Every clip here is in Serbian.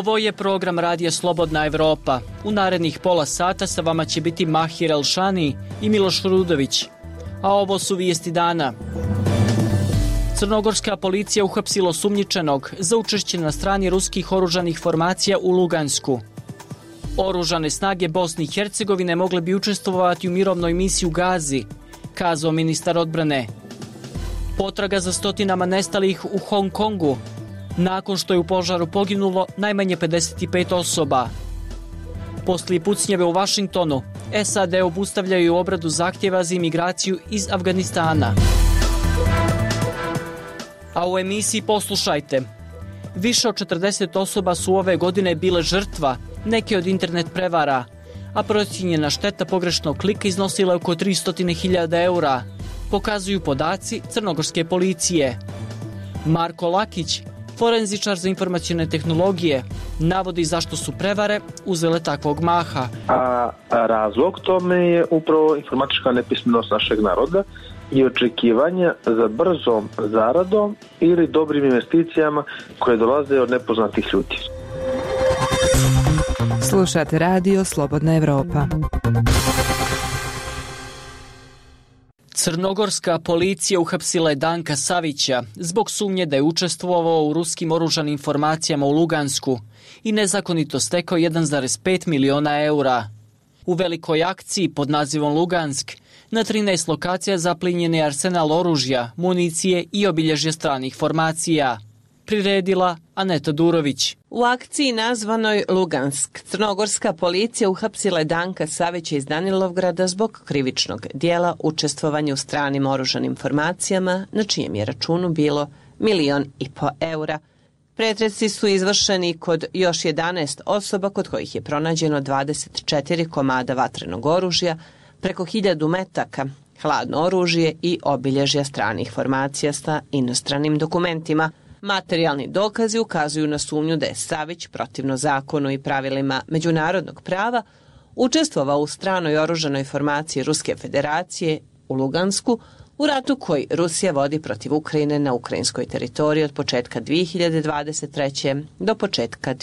Ovo je program Radija Slobodna Evropa. U narednih pola sata sa vama će biti Mahir Elšani i Miloš Rudović. A ovo su vijesti dana. Crnogorska policija uhapsila osumnjičenog za učešće na strani ruskih oružanih formacija u Lugansku. Oružane snage Bosne i Hercegovine mogle bi učestvovati u mirovnoj misiji u Gazi, kazao ministar odbrane. Potraga za stotinama nestalih u Hong Kongu, nakon što je u požaru poginulo najmanje 55 osoba. Poslije pucnjeve u Vašingtonu, SAD obustavljaju obradu zahtjeva za imigraciju iz Afganistana. A u emisiji poslušajte. Više od 40 osoba su ove godine bile žrtva neke od internet prevara, a procijenjena šteta pogrešnog klika iznosila je oko 300.000 eura, pokazuju podaci crnogorske policije. Marko Lakić, forenzičar za informacione tehnologije, navodi zašto su prevare uzele takvog maha. A razlog tome je upravo informatička nepismenost našeg naroda i očekivanja za brzom zaradom ili dobrim investicijama koje dolaze od nepoznatih ljudi. Slušate Radio Slobodna Evropa. Crnogorska policija uhapsila je Danka Savića zbog sumnje da je učestvovao u ruskim oružanim formacijama u Lugansku i nezakonito stekao 1,5 miliona eura. U velikoj akciji pod nazivom Lugansk na 13 lokacija zaplinjen je arsenal oružja, municije i obilježje stranih formacija. Priredila Aneta Durović. U akciji nazvanoj Lugansk, crnogorska policija uhapsila je Danka Savića iz Danilovgrada zbog krivičnog dijela učestvovanja u stranim oružanim formacijama, na čijem je računu bilo 1,5 miliona eura. Pretresi su izvršeni kod još 11 osoba kod kojih je pronađeno 24 komada vatrenog oružja, preko 1000 metaka, hladno oružje i obilježja stranih formacija sa inostranim dokumentima. Materijalni dokazi ukazuju na sumnju da je Savić, protivno zakonu i pravilima međunarodnog prava, učestvovao u stranoj oružanoj formaciji Ruske federacije u Lugansku u ratu koji Rusija vodi protiv Ukrajine na ukrajinskoj teritoriji od početka 2023. do početka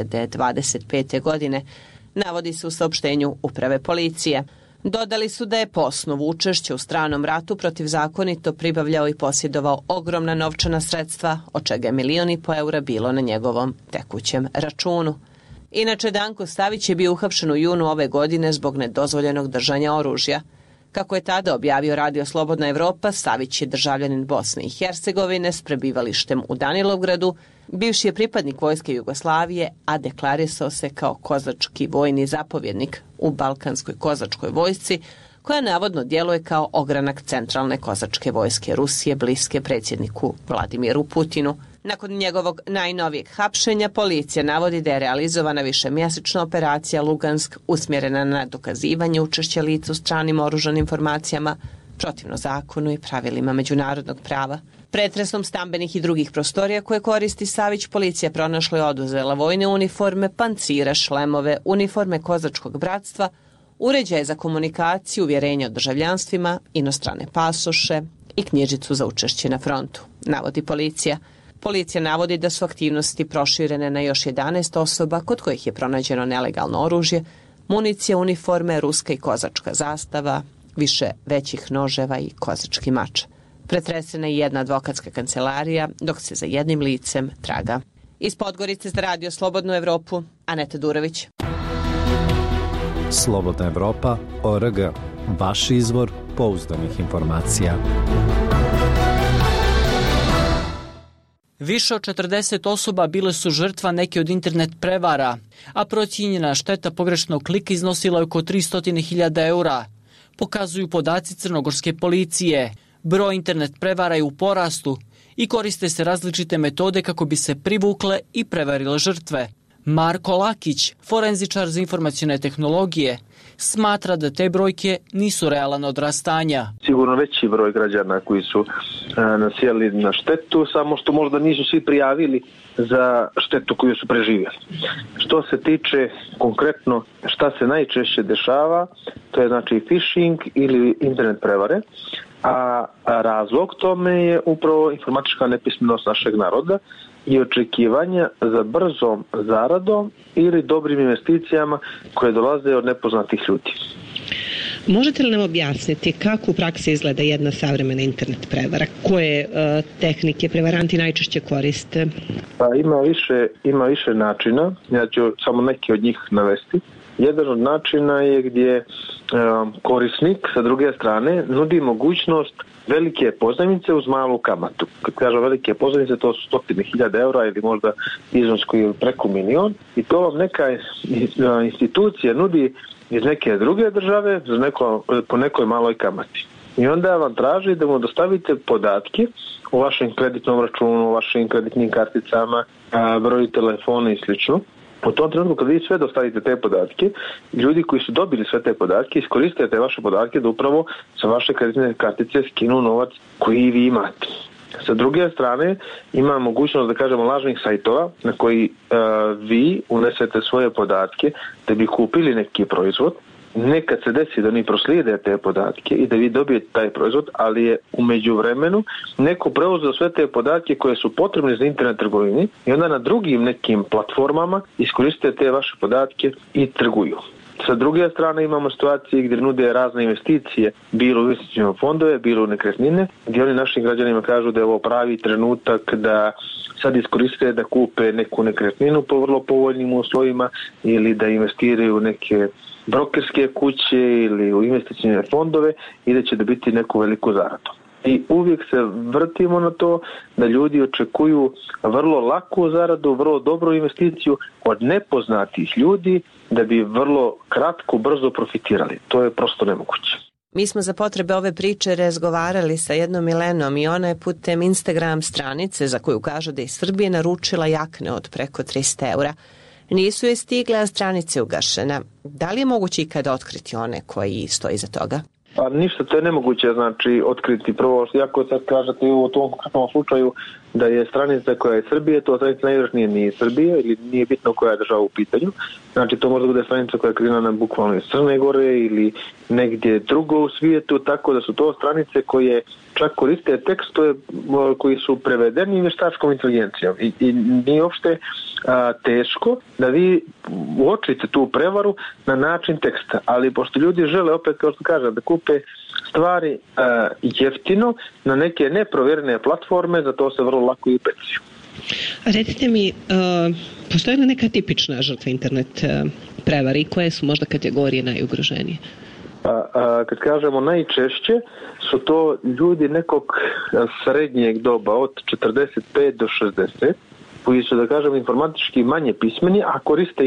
2025. godine, navodi se u saopštenju Uprave policije. Dodali su da je po osnovu učešća u stranom ratu protivzakonito pribavljao i posjedovao ogromna novčana sredstva, od čega je 1,5 miliona eura bilo na njegovom tekućem računu. Inače, Danko Savić je bio uhapšen u junu ove godine zbog nedozvoljenog držanja oružja. Kako je tada objavio Radio Slobodna Evropa, Savić je državljanin Bosne i Hercegovine s prebivalištem u Danilovgradu, bivši je pripadnik vojske Jugoslavije, a deklarisao se kao kozački vojni zapovjednik u Balkanskoj kozačkoj vojsci, koja navodno djeluje kao ogranak centralne kozačke vojske Rusije bliske predsjedniku Vladimiru Putinu. Nakon njegovog najnovijeg hapšenja, policija navodi da je realizovana višemjesečna operacija Lugansk usmjerena na dokazivanje učešća lica u stranim oružanim formacijama, protivno zakonu i pravilima međunarodnog prava. Pretresom stambenih i drugih prostorija koje koristi Savić, policija pronašla i oduzela vojne uniforme, pancire, šlemove, uniforme kozačkog bratstva, uređaje za komunikaciju, uvjerenje o državljanstvima, inostrane pasoše i knjižicu za učešće na frontu, navodi policija. Policija navodi da su aktivnosti proširene na još 11 osoba kod kojih je pronađeno nelegalno oružje, municija, uniforme, ruska i kozačka zastava, više većih noževa i kozački mač. Pretresena je jedna advokatska kancelarija, dok se za jednim licem traga. Iz Podgorice za Radio Slobodnu Evropu, Aneta Durović. Slobodna Evropa.org. Vaš izvor pouzdanih informacija. Više od 40 osoba bile su žrtva neke od internet prevara, a procijenjena šteta pogrešnog klika iznosila je oko 300.000 eura, pokazuju podaci crnogorske policije. Broj internet prevara je u porastu i koriste se različite metode kako bi se privukle i prevarile žrtve. Marko Lakić, forenzičar za informacione tehnologije, smatra da te brojke nisu realan odraz stanja. Sigurno veći broj građana koji su nasjeli na štetu, samo što možda nisu svi prijavili za štetu koju su preživjeli. Što se tiče konkretno šta se najčešće dešava, to je znači phishing ili internet prevare. a razlog tome je upravo informatička nepismenost našeg naroda i očekivanja za brzom zaradom ili dobrim investicijama koje dolaze od nepoznatih ljudi. Možete li nam objasniti kako u praksi izgleda jedna savremena internet prevara? Koje tehnike prevaranti najčešće koriste? Pa ima više načina, ja ću samo neki od njih navesti. Jedan od načina je gdje korisnik sa druge strane nudi mogućnost velike pozajmice uz malu kamatu. Kad kažem velike pozajmice, to su 100.000 eura ili možda iznos koji je preko milion, i to vam neka institucija nudi iz neke druge države po nekoj maloj kamati. I onda vam traži da mu dostavite podatke o vašem kreditnom računu, o vašim kreditnim karticama, broju telefona i sl. U tom trenutku kad vi sve dostavite te podatke, ljudi koji su dobili sve te podatke iskoriste te vaše podatke da upravo sa vaše kreditne kartice skinu novac koji vi imate. Sa druge strane ima mogućnost, da kažemo, lažnih sajtova na koji vi unesete svoje podatke da bi kupili neki proizvod. Nekad se desi da oni proslijede te podatke i da vi dobijete taj proizvod, ali je u međuvremenu neko preuzeo sve te podatke koje su potrebne za internet trgovini i onda na drugim nekim platformama iskoriste te vaše podatke i trguju. Sa druge strane imamo situacije gdje nude razne investicije, bilo u investicijne fondove, bilo u nekretnine, gdje oni našim građanima kažu da je ovo pravi trenutak da sad iskoriste da kupe neku nekretninu po vrlo povoljnim uslovima ili da investiraju u neke brokerske kuće ili u investicijne fondove i da će dobiti neku veliku zaradu. I uvijek se vrtimo na to da ljudi očekuju vrlo laku zaradu, vrlo dobru investiciju od nepoznatih ljudi da bi vrlo kratko, brzo profitirali. To je prosto nemoguće. Mi smo za potrebe ove priče razgovarali sa jednom Milenom i ona je putem Instagram stranice, za koju kažu da je iz Srbije, naručila jakne od preko 300 eura. Nisu je stigle, a stranice je ugašena. Da li je moguće ikada otkriti one koji stoji iza toga? Pa ništa, to je nemoguće, znači otkriti. Prvo, jako sad kažete u tom konkretnom slučaju da je stranica koja je Srbije, to stranica najvjerojatnije nije Srbije ili nije bitno koja je država u pitanju. Znači to možda bude stranica koja je kreirana bukvalno iz Crne Gore ili negdje drugo u svijetu, tako da su to stranice koje čak koriste tekstove koji su prevedeni vještačkom inteligencijom i nije uopšte teško da vi uočite tu prevaru na način teksta, ali pošto ljudi žele, opet kao što kažem, da kupe stvari jeftino na neke neprovjerene platforme, zato se vrlo lako i upeciju. Recite mi, postoji li neka tipična žrtva internet prevari i koje su možda kategorije najugroženije? Kad kažemo najčešće su to ljudi nekog srednjeg doba od 45 do 60 koji su, da kažem, informatički manje pismeni, a koriste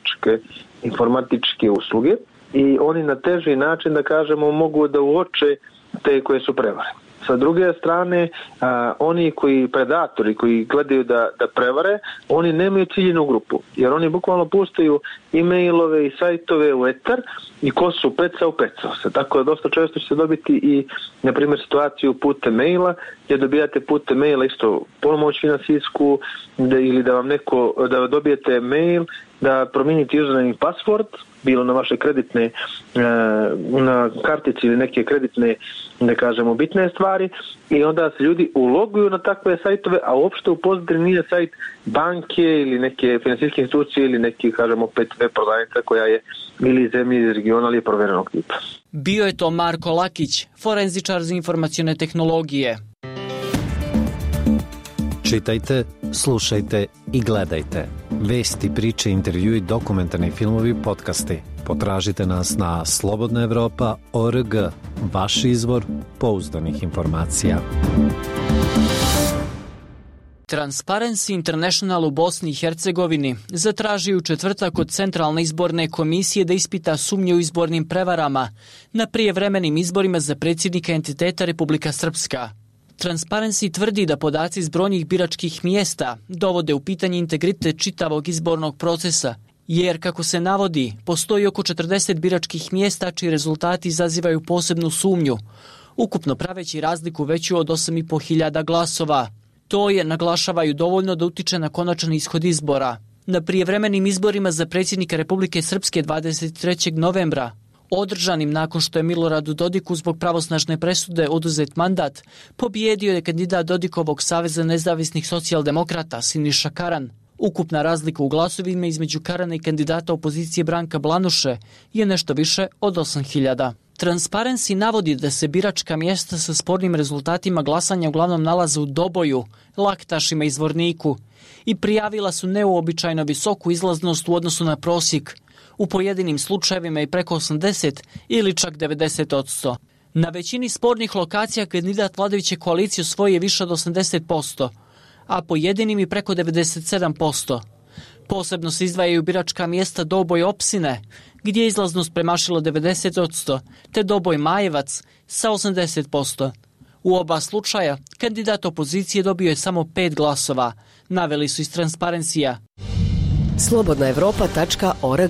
informatičke usluge i oni na teži način, da kažemo, mogu da uoče te koje su prevare. Sa druge strane, oni predatori koji gledaju da prevare, oni nemaju ciljenu grupu, jer oni bukvalno puštaju e-mailove i sajtove u etar i ko su pecao se. Tako da dosta često će se dobiti i, na primjer, situaciju putem maila, gdje dobijate putem maila isto pomoć finansijsku ili da dobijete mail da promijenite username i password, bilo na vaše kreditne, na kartici ili neke kreditne, da kažemo, bitne stvari, i onda se ljudi uloguju na takve sajtove, a uopšte u pozadini nije sajt banke ili neke finansijske institucije ili neki, kažemo, opet web prodavnica koja je ili zemlji iz regiona ili provjerenog tipa. Bio je to Marko Lakić, forenzičar za informacione tehnologije. Čitajte, slušajte i gledajte. Vesti, priče, intervjui, dokumentarni filmovi, podcasti. Potražite nas na slobodnaevropa.org, vaš izvor pouzdanih informacija. Transparency International u Bosni i Hercegovini zatražio u četvrtak od Centralne izborne komisije da ispita sumnje u izbornim prevarama na prijevremenim izborima za predsjednika entiteta Republika Srpska. Transparency tvrdi da podaci iz brojnih biračkih mjesta dovode u pitanje integritet čitavog izbornog procesa, jer, kako se navodi, postoji oko 40 biračkih mjesta čiji rezultati izazivaju posebnu sumnju, ukupno praveći razliku veću od 8.500 glasova. To je, naglašavaju, dovoljno da utiče na konačan ishod izbora. Na prijevremenim izborima za predsjednika Republike Srpske 23. novembra Održanim nakon što je Miloradu Dodiku zbog pravosnažne presude oduzet mandat, pobijedio je kandidat Dodikovog Saveza nezavisnih socijaldemokrata Siniša Karan. Ukupna razlika u glasovima između Karana i kandidata opozicije Branka Blanuše je nešto više od 8.000. Transparency navodi da se biračka mjesta sa spornim rezultatima glasanja uglavnom nalaze u Doboju, Laktašima i Zvorniku i prijavila su neuobičajno visoku izlaznost u odnosu na prosjek, u pojedinim slučajevima i preko 80 ili čak 90%. Na većini spornih lokacija kandidat vladajuće koalicije osvojio je više od 80%, a pojedinim i preko 97%. Posebno se izdvajaju biračka mjesta Doboj Opsine, gdje je izlaznost premašila 90%, te Doboj Majevac sa 80%. U oba slučaja kandidat opozicije dobio je samo 5 glasova, naveli su iz Transparencija. Slobodnaevropa.org.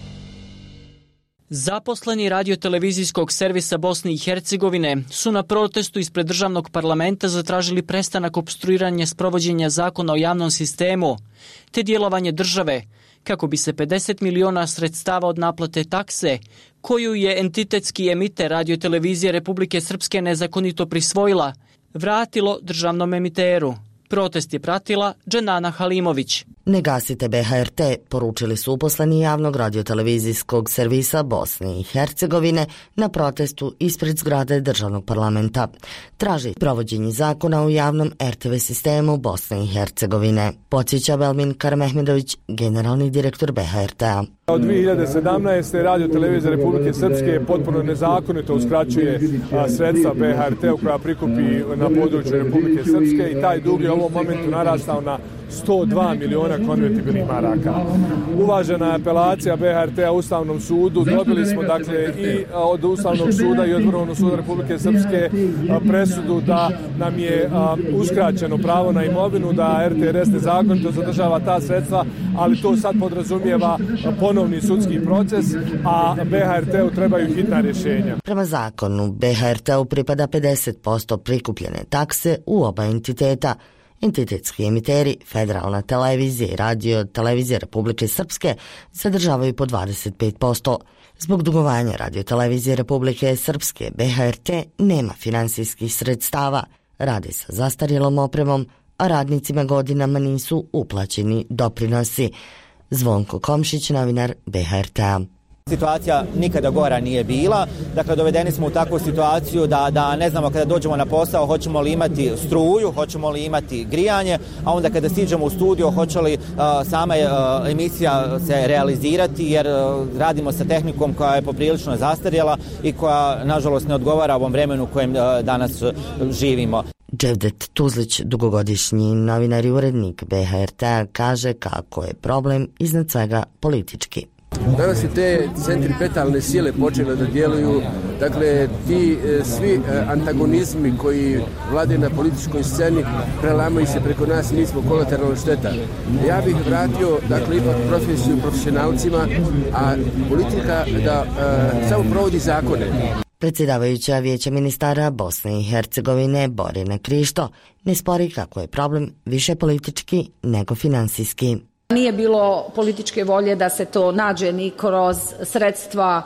Zaposleni radiotelevizijskog servisa Bosne i Hercegovine su na protestu ispred državnog parlamenta zatražili prestanak opstruiranja sprovođenja zakona o javnom sistemu, te djelovanje države, kako bi se 50 miliona sredstava od naplate takse, koju je entitetski emiter radiotelevizije Republike Srpske nezakonito prisvojila, vratilo državnom emiteru. Protest je pratila Dženana Halimović. Ne gasite BHRT, poručili su uposleni javnog radiotelevizijskog servisa Bosne i Hercegovine na protestu ispred zgrade državnog parlamenta. Traži provođenje zakona u javnom RTV sistemu Bosne i Hercegovine. Podsjeća Belmin Karamehmedović, generalni direktor BHRT-a. Od 2017. radiotelevizija Republike Srpske potpuno nezakonito uskraćuje sredstva BHRT-u koja prikupi na području Republike Srpske i taj dug je u ovom momentu narastao na 102 miliona konvertibilnih maraka. Uvažena je apelacija BHRT-a Ustavnom sudu. Dobili smo dakle i od Ustavnog suda i od Vrhovnog suda Republike Srpske presudu da nam je uskraćeno pravo na imovinu, da RTRS nezakonito zadržava ta sredstva, ali to sad podrazumijeva ponovni sudski proces, a BHRT-u trebaju hitna rješenja. Prema zakonu, BHRT-u pripada 50% prikupljene takse u oba entiteta. Entitetski emiteri, Federalna televizija i Radio televizija Republike Srpske sadržavaju po 25%. Zbog dugovanja Radio televizije Republike Srpske, BHRT nema finansijskih sredstava, radi sa zastarjelom opremom, a radnicima godinama nisu uplaćeni doprinosi. Zvonko Komšić, novinar BHRT-a. Situacija nikada gora nije bila, dakle dovedeni smo u takvu situaciju da ne znamo kada dođemo na posao hoćemo li imati struju, hoćemo li imati grijanje, a onda kada stiđemo u studio hoće li sama emisija se realizirati jer radimo sa tehnikom koja je poprilično zastarjela i koja nažalost ne odgovara ovom vremenu u kojem danas živimo. Dževdet Tuzlić, dugogodišnji novinar i urednik BHRT-a, kaže kako je problem iznad svega politički. Danas su te centripetalne sile počele da djeluju, dakle ti svi antagonizmi koji vladaju na političkoj sceni prelamaju se preko nas i nismo kolateralna šteta. Ja bih vratio, dakle, ipak profesiju profesionalcima, a politika da samo provodi zakone. Predsjedavajuća Vijeća ministara Bosne i Hercegovine Borina Krišto ne spori kako je problem više politički nego finansijski. Nije bilo političke volje da se to nađe ni kroz sredstva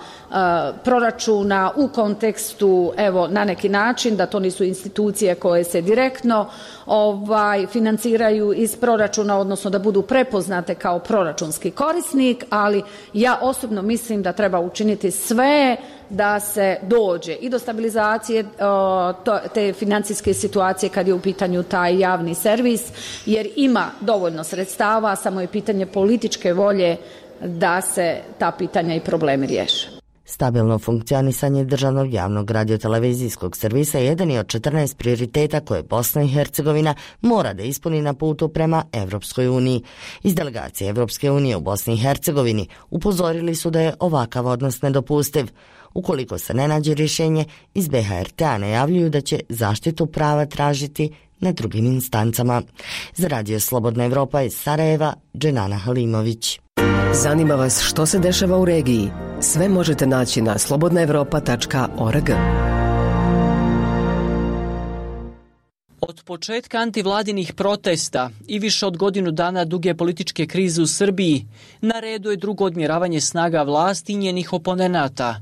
proračuna u kontekstu, evo, na neki način, da to nisu institucije koje se direktno financiraju iz proračuna, odnosno da budu prepoznate kao proračunski korisnik, ali ja osobno mislim da treba učiniti sve da se dođe i do stabilizacije te financijske situacije kad je u pitanju taj javni servis, jer ima dovoljno sredstava, samo je pitanje političke volje da se ta pitanja i problemi riješe. Stabilno funkcionisanje državnog javnog radiotelevizijskog servisa je jedan od 14 prioriteta koje Bosna i Hercegovina mora da ispuni na putu prema Evropskoj uniji. Iz delegacije Evropske unije u Bosni i Hercegovini upozorili su da je ovakav odnos nedopustiv. Ukoliko se ne nađe rješenje, iz BHRT-a najavljuju da će zaštitu prava tražiti na drugim instancama. Za Radio Slobodna Evropa iz Sarajeva, Dženana Halimović. Zanima vas što se dešava u regiji? Sve možete naći na slobodnaevropa.org. Od početka antivladinih protesta i više od godinu dana duge političke krize u Srbiji, na redu je drugo odmjeravanje snaga vlasti i njenih oponenata.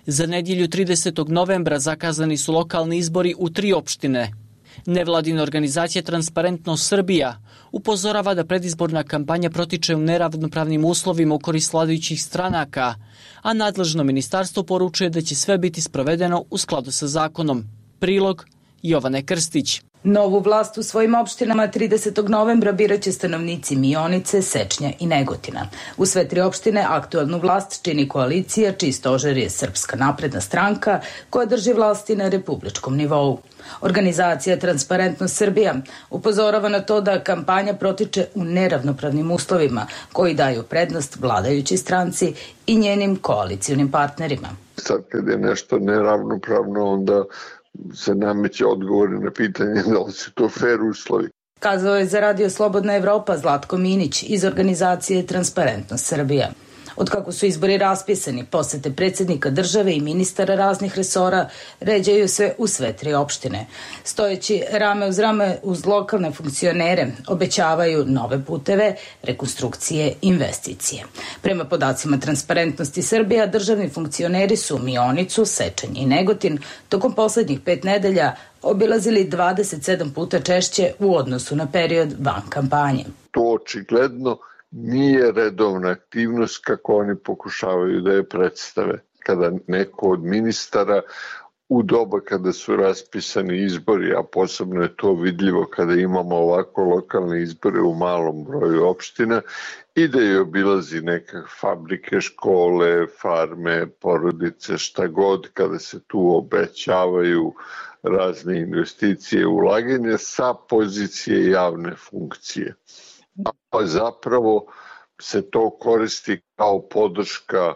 Za nedjelju 30. novembra zakazani su lokalni izbori u 3 opštine. Nevladina organizacija Transparentnost Srbija upozorava da predizborna kampanja protiče u neravnopravnim uslovima u korist vladajućih stranaka, a nadležno ministarstvo poručuje da će sve biti sprovedeno u skladu sa zakonom. Prilog Jovane Krstić. Novu vlast u svojim opštinama 30. novembra biraće stanovnici Mionice, Sečnja i Negotina. U sve 3 opštine aktualnu vlast čini koalicija čiji stožer je Srpska napredna stranka koja drži vlasti na republičkom nivou. Organizacija Transparentnost Srbija upozorava na to da kampanja protiče u neravnopravnim uslovima koji daju prednost vladajućoj stranci i njenim koalicionim partnerima. Sad kad je nešto neravnopravno, onda se nameće odgovori na pitanje da li su to fair uslovi. Kazao je za Radio Slobodna Evropa Zlatko Minić iz organizacije Transparentnost Srbija. Od kako su izbori raspisani, posete predsjednika države i ministara raznih resora ređaju se u sve 3 opštine. Stojeći rame uz rame uz lokalne funkcionere obećavaju nove puteve, rekonstrukcije, investicije. Prema podacima Transparentnosti Srbija, državni funkcioneri su Mionicu, Sečanj i Negotin tokom poslednjih 5 nedelja obilazili 27 puta češće u odnosu na period van kampanje. To očigledno nije redovna aktivnost kako oni pokušavaju da je predstave. Kada neko od ministara u doba kada su raspisani izbori, a posebno je to vidljivo kada imamo ovako lokalne izbore u malom broju opština, ide i obilazi neke fabrike, škole, farme, porodice, šta god, kada se tu obećavaju razne investicije, ulaganje sa pozicije javne funkcije. A zapravo se to koristi kao podrška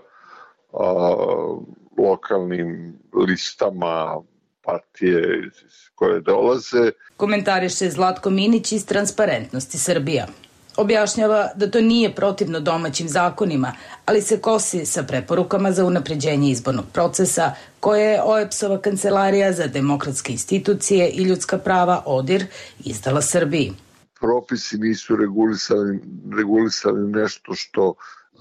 lokalnim listama partije koje dolaze. Komentariše Zlatko Minić iz Transparentnosti Srbija. Objašnjava da to nije protivno domaćim zakonima, ali se kosi sa preporukama za unapređenje izbornog procesa koje je OEBS-ova kancelarija za demokratske institucije i ljudska prava ODIR izdala Srbiji. Propisi nisu regulisali nešto što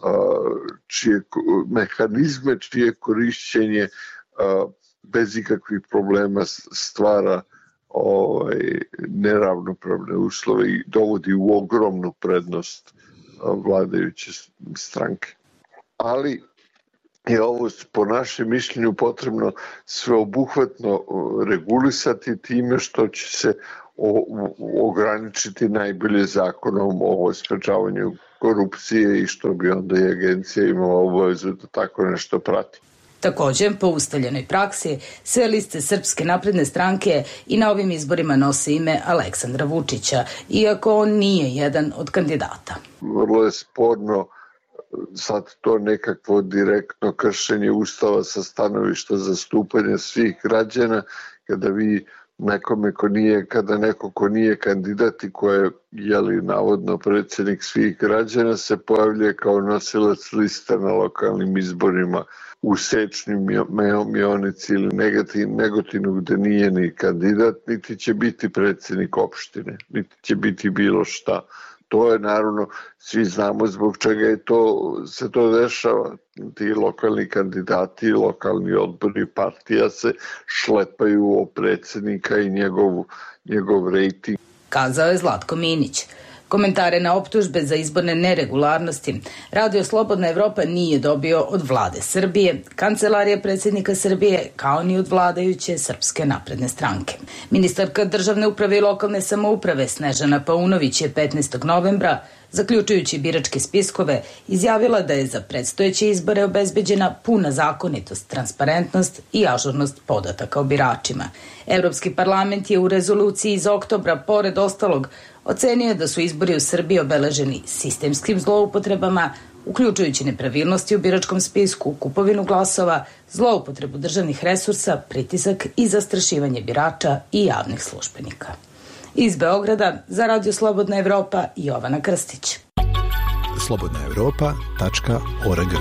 mehanizme čije korišćenje bez ikakvih problema stvara neravnopravne uslove i dovodi u ogromnu prednost vladajuće stranke. Ali je ovo po našem mišljenju potrebno sveobuhvatno regulisati time što će se ograničiti najbolje zakonom o sprečavanju korupcije i što bi onda i agencija imala obavezu da tako nešto prati. Također, po ustaljenoj praksi, sve liste Srpske napredne stranke i na ovim izborima nose ime Aleksandra Vučića, iako on nije jedan od kandidata. Vrlo je sporno sad to nekakvo direktno kršenje Ustava sa stanovišta zastupanja svih građana, kada vi nekome kada neko ko nije kandidat i ko je navodno predsjednik svih građana se pojavljuje kao nosilac lista na lokalnim izborima u Sečnju, Mionici ili Negotinu gde nije ni kandidat, niti će biti predsjednik opštine, niti će biti bilo šta. To je naravno, svi znamo zbog čega se to dešava. Ti lokalni kandidati, lokalni odbori partija se šlepaju o predsjednika i njegov rejting. Kazao je Zlatko Minić. Komentare na optužbe za izborne neregularnosti Radio Slobodna Evropa nije dobio od vlade Srbije, kancelarije predsjednika Srbije, kao ni od vladajuće Srpske napredne stranke. Ministarka državne uprave i lokalne samouprave Snežana Paunović je 15. novembra, zaključujući biračke spiskove, izjavila da je za predstojeće izbore obezbeđena puna zakonitost, transparentnost i ažurnost podataka o biračima. Evropski parlament je u rezoluciji iz oktobra, pored ostalog, ocenio da su izbori u Srbiji obeleženi sistemskim zloupotrebama, uključujući nepravilnosti u biračkom spisku, kupovinu glasova, zloupotrebu državnih resursa, pritisak i zastrašivanje birača i javnih službenika. Iz Beograda za Radio Slobodna Evropa, Jovana Krstić. slobodnaevropa.org.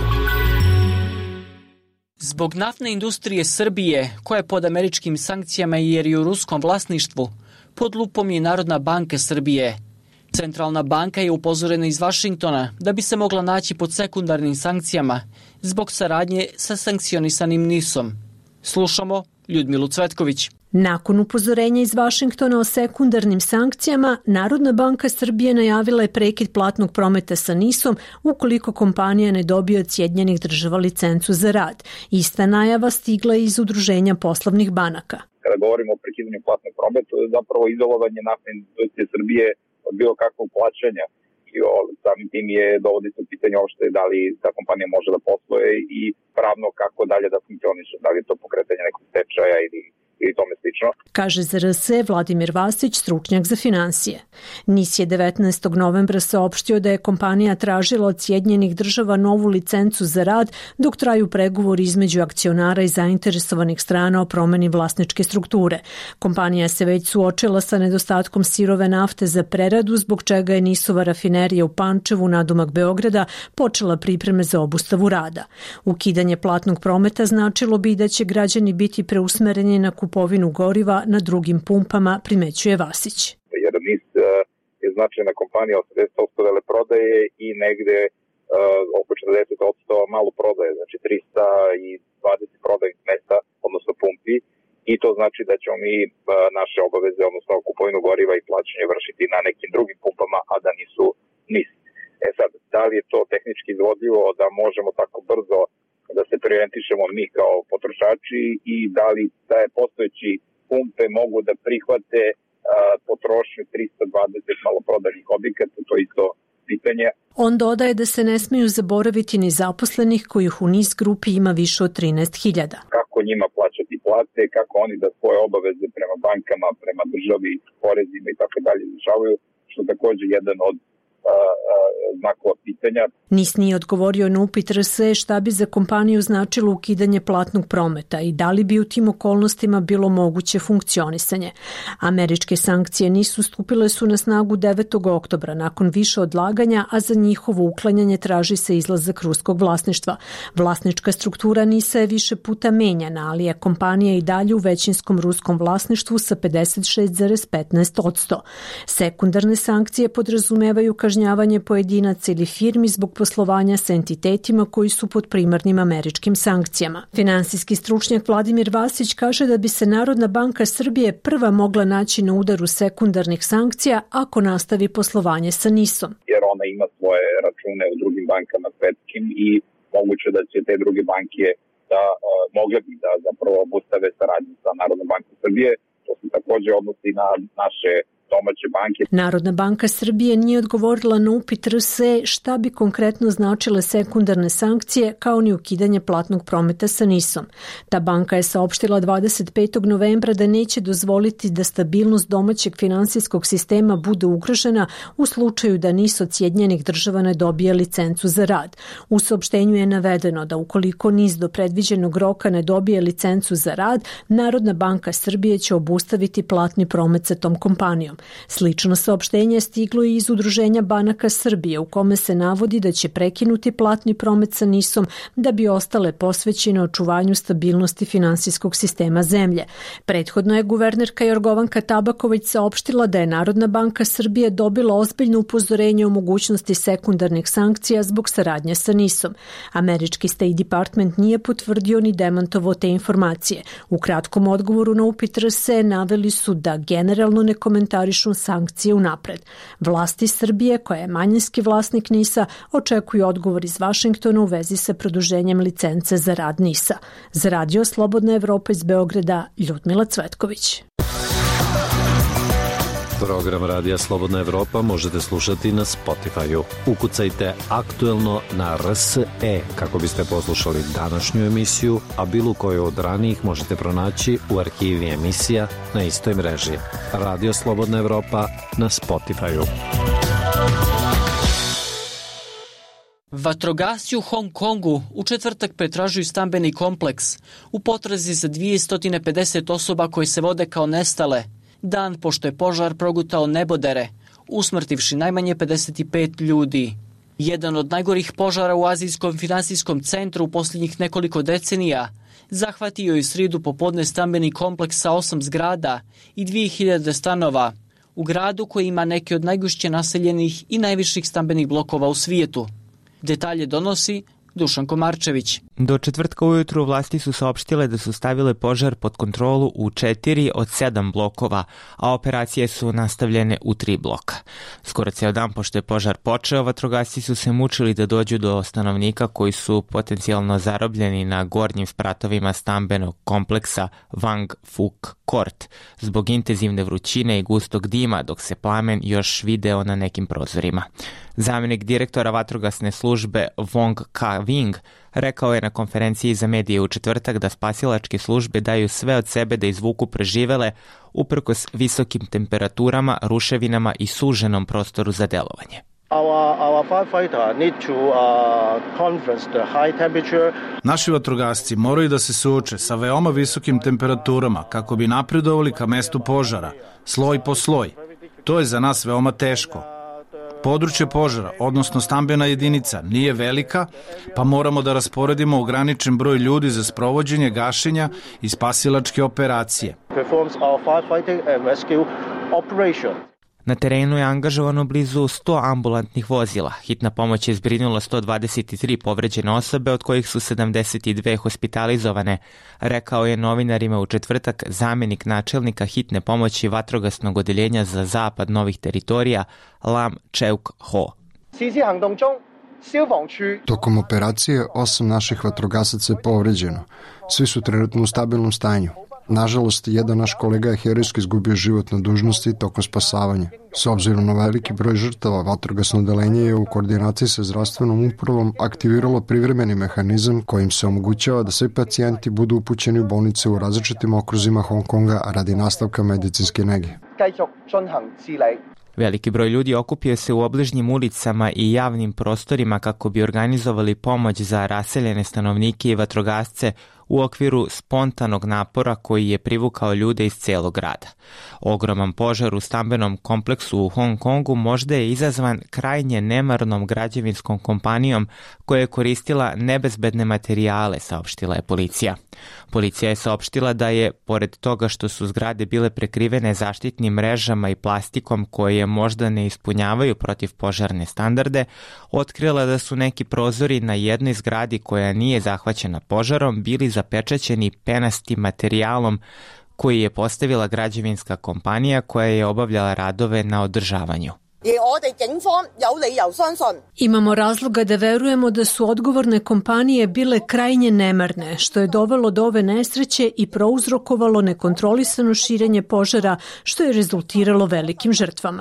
Zbog naftne industrije Srbije, koja je pod američkim sankcijama jer je u ruskom vlasništvu, pod lupom je Narodna banka Srbije. Centralna banka je upozorena iz Vašingtona da bi se mogla naći pod sekundarnim sankcijama zbog saradnje sa sankcionisanim NIS-om. Slušamo Ljudmilu Cvetković. Nakon upozorenja iz Vašingtona o sekundarnim sankcijama, Narodna banka Srbije najavila je prekid platnog prometa sa NIS-om ukoliko kompanija ne dobije od Sjedinjenih Država licencu za rad. Ista najava stigla je iz Udruženja poslovnih banaka. Kada govorimo o prekidanju platnog prometa, to je zapravo izolovanje naftne industrije Srbije od bilo kakvog plaćanja. I samim tim dovodi se pitanje uopšte da li ta kompanija može da posluje i pravno kako dalje da funkcioniše. Da li je to pokretanje nekog stečaja ili tome slično. Kaže za RS Vladimir Vasić, stručnjak za finansije. NIS je 19. novembra saopštio da je kompanija tražila od Sjedinjenih Država novu licencu za rad dok traju pregovori između akcionara i zainteresovanih strana o promeni vlasničke strukture. Kompanija se već suočila sa nedostatkom sirove nafte za preradu, zbog čega je NIS-ova rafinerija u Pančevu, nadomak Beograda, počela pripreme za obustavu rada. Ukidanje platnog prometa značilo bi da će građani biti preusmereni na kupovinu goriva na drugim pumpama, primećuje Vasić. Jer NIS je značajna kompanija, 80% veleprodaje i negde oko 40% malo prodaje, znači 320 prodajnih mesta, odnosno pumpi, i to znači da ćemo mi naše obaveze, odnosno kupovinu goriva i plaćanje vršiti na nekim drugim pumpama, a da nisu NIS. Sad, da li je to tehnički izvodljivo da možemo tako brzo da se preorientišemo mi kao potrošači i da li da postojeći pumpe mogu da prihvate potrošnju 320 maloprodajnih objekata, to je isto pitanje. On dodaje da se ne smiju zaboraviti ni zaposlenih kojih u NIS grupi ima više od 13.000. Kako njima plaćati plate, kako oni da svoje obaveze prema bankama, prema državi, porezima i tako dalje izvršavaju, što takođe jedan od znakova pitanja. NIS nije odgovorio na upit RS šta bi za kompaniju značilo ukidanje platnog prometa i da li bi u tim okolnostima bilo moguće funkcionisanje. Američke sankcije NIS-u stupile su na snagu 9. oktobra nakon više odlaganja, a za njihovo uklanjanje traži se izlazak ruskog vlasništva. Vlasnička struktura NIS-a je više puta menjana, ali je kompanija i dalje u većinskom ruskom vlasništvu sa 56,15%. Sekundarne sankcije podrazumevaju kažnjavanje pojedinaca ili firmi zbog poslovanja sa entitetima koji su pod primarnim američkim sankcijama. Finansijski stručnjak Vladimir Vasić kaže da bi se Narodna banka Srbije prva mogla naći na udaru sekundarnih sankcija ako nastavi poslovanje sa NIS-om. Jer ona ima svoje račune u drugim bankama svetskim i moguće da će te druge banke da mogle bi da zapravo obustave saradnju sa Narodnom bankom Srbije. To se takođe odnosi na naše domaće banke. Narodna banka Srbije nije odgovorila na upit RS šta bi konkretno značile sekundarne sankcije kao ni ukidanje platnog prometa sa NIS-om. Ta banka je saopštila 25. novembra da neće dozvoliti da stabilnost domaćeg finansijskog sistema bude ugrožena u slučaju da NIS od Sjedinjenih Država ne dobije licencu za rad. U saopštenju je navedeno da ukoliko NIS do predviđenog roka ne dobije licencu za rad, Narodna banka Srbije će obustaviti platni promet sa tom kompanijom. Slično saopštenje je stiglo i iz Udruženja banaka Srbije u kome se navodi da će prekinuti platni promet sa NIS-om da bi ostale posvećene očuvanju stabilnosti finansijskog sistema zemlje. Prethodno je guvernerka Jorgovanka Tabaković saopštila da je Narodna banka Srbije dobila ozbiljno upozorenje o mogućnosti sekundarnih sankcija zbog saradnje sa NIS-om. Američki State Department nije potvrdio ni demantovao te informacije. U kratkom odgovoru na upit RS naveli su da generalno ne komentarišu sankcije unapred. Vlasti Srbije, koja je manjinski vlasnik NIS-a, očekuju odgovor iz Vašingtona u vezi sa produženjem licence za rad NIS-a. Za Radio Slobodna Evropa iz Beograda, Ljudmila Cvetković. Program Radija Slobodna Evropa možete slušati na Spotify-u. Ukucajte aktuelno na RSE kako biste poslušali današnju emisiju, a bilo koju od ranijih možete pronaći u arhivi emisija na istoj mreži. Radio Slobodna Evropa na Spotify-u. Vatrogasci u Hong Kongu u četvrtak pretražuju stambeni kompleks u potrazi za 250 osoba koje se vode kao nestale, dan pošto je požar progutao nebodere, usmrtivši najmanje 55 ljudi. Jedan od najgorih požara u azijskom finansijskom centru u posljednjih nekoliko decenija zahvatio je srijedu popodne stambeni kompleks sa 8 zgrada i 2000 stanova u gradu koji ima neke od najgušće naseljenih i najviših stambenih blokova u svijetu. Detalje donosi Dušan Komarčević. Do četvrtka ujutru vlasti su saopštile da su stavile požar pod kontrolu u 4 od 7 blokova, a operacije su nastavljene u 3 bloka. Skoro ceo dan pošto je požar počeo, vatrogasci su se mučili da dođu do stanovnika koji su potencijalno zarobljeni na gornjim spratovima stambenog kompleksa Vang Phuc Court zbog intenzivne vrućine i gustog dima, dok se plamen još video na nekim prozorima. Zamenik direktora vatrogasne službe Wong Ka-wing rekao je na konferenciji za medije u četvrtak da spasilačke službe daju sve od sebe da izvuku preživele uprkos visokim temperaturama, ruševinama i suženom prostoru za delovanje. Naši vatrogasci moraju da se suoče sa veoma visokim temperaturama kako bi napredovali ka mestu požara, sloj po sloj. To je za nas veoma teško. Područje požara, odnosno stambena jedinica, nije velika, pa moramo da rasporedimo ograničen broj ljudi za sprovođenje gašenja i spasilačke operacije. Na terenu je angažovano blizu 100 ambulantnih vozila. Hitna pomoć je zbrinula 123 povređene osobe, od kojih su 72 hospitalizovane, rekao je novinarima u četvrtak zamenik načelnika hitne pomoći vatrogasnog odeljenja za zapad novih teritorija Lam Cheuk Ho. Tokom operacije 8 naših vatrogasaca je povređeno. Svi su trenutno u stabilnom stanju. Nažalost, jedan naš kolega je herojski izgubio život na dužnosti tokom spasavanja. S obzirom na veliki broj žrtava, vatrogasno odeljenje je u koordinaciji sa zdravstvenom upravom aktiviralo privremeni mehanizam kojim se omogućava da svi pacijenti budu upućeni u bolnice u različitim okruzima Hong Konga radi nastavka medicinske nege. Veliki broj ljudi okupio se u obližnjim ulicama i javnim prostorima kako bi organizovali pomoć za raseljene stanovnike i vatrogasce u okviru spontanog napora koji je privukao ljude iz celog grada. Ogroman požar u stambenom kompleksu u Hong Kongu možda je izazvan krajnje nemarnom građevinskom kompanijom koja je koristila nebezbedne materijale, saopštila je policija. Policija je saopštila da je, pored toga što su zgrade bile prekrivene zaštitnim mrežama i plastikom koje možda ne ispunjavaju protivpožarne standarde, otkrila da su neki prozori na jednoj zgradi koja nije zahvaćena požarom bili zapečaćeni penastim materijalom koji je postavila građevinska kompanija koja je obavljala radove na održavanju. Imamo razloga da verujemo da su odgovorne kompanije bile krajnje nemarne, što je dovelo do ove nesreće i prouzrokovalo nekontrolisano širenje požara, što je rezultiralo velikim žrtvama.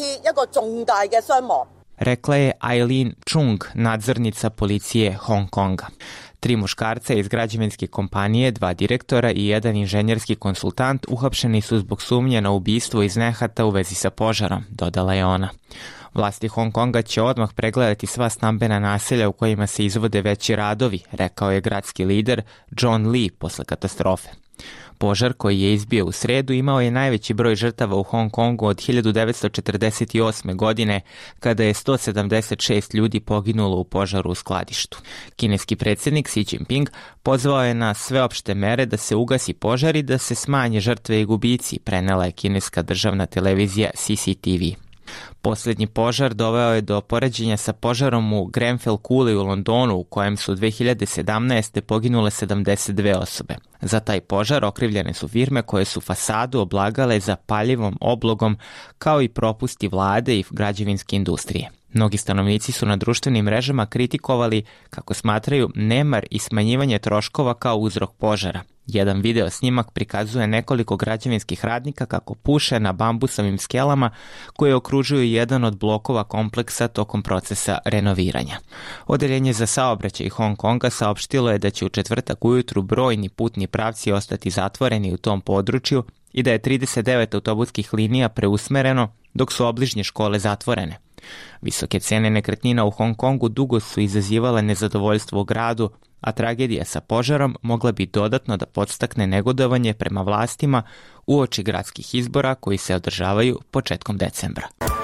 Rekla je Aileen Chung, nadzornica policije Hong Konga. 3 muškarca iz građevinske kompanije, 2 direktora i 1 inženjerski konsultant uhapšeni su zbog sumnje na ubistvo iz nehata u vezi sa požarom, dodala je ona. Vlasti Hong Konga će odmah pregledati sva stambena naselja u kojima se izvode veći radovi, rekao je gradski lider John Lee posle katastrofe. Požar koji je izbio u sredu imao je najveći broj žrtava u Hong Kongu od 1948. godine, kada je 176 ljudi poginulo u požaru u skladištu. Kineski predsjednik Xi Jinping pozvao je na sveopšte mere da se ugasi požar i da se smanje žrtve i gubici, prenela je kineska državna televizija CCTV. Posljednji požar doveo je do poređenja sa požarom u Grenfell Kuli u Londonu, u kojem su 2017. poginule 72 osobe. Za taj požar okrivljene su firme koje su fasadu oblagale zapaljivom oblogom, kao i propusti vlade i građevinske industrije. Mnogi stanovnici su na društvenim mrežama kritikovali, kako smatraju, nemar i smanjivanje troškova kao uzrok požara. Jedan video snimak prikazuje nekoliko građevinskih radnika kako puše na bambusovim skelama koje okružuju jedan od blokova kompleksa tokom procesa renoviranja. Odeljenje za saobraćaj Hong Konga saopštilo je da će u četvrtak ujutru brojni putni pravci ostati zatvoreni u tom području i da je 39 autobuskih linija preusmereno dok su obližnje škole zatvorene. Visoke cene nekretnina u Hong Kongu dugo su izazivale nezadovoljstvo u gradu, a tragedija sa požarom mogla bi dodatno da podstakne negodovanje prema vlastima uoči gradskih izbora koji se održavaju početkom decembra.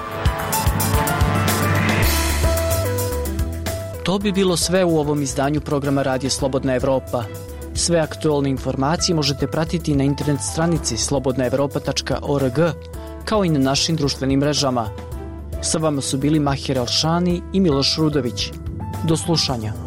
To bi bilo sve u ovom izdanju programa Radio Slobodna Evropa. Sve aktualne informacije možete pratiti na internet stranici slobodnaevropa.org. kao i na našim društvenim mrežama. Sa vama su bili Mahir Elšani i Miloš Rudović. Do slušanja.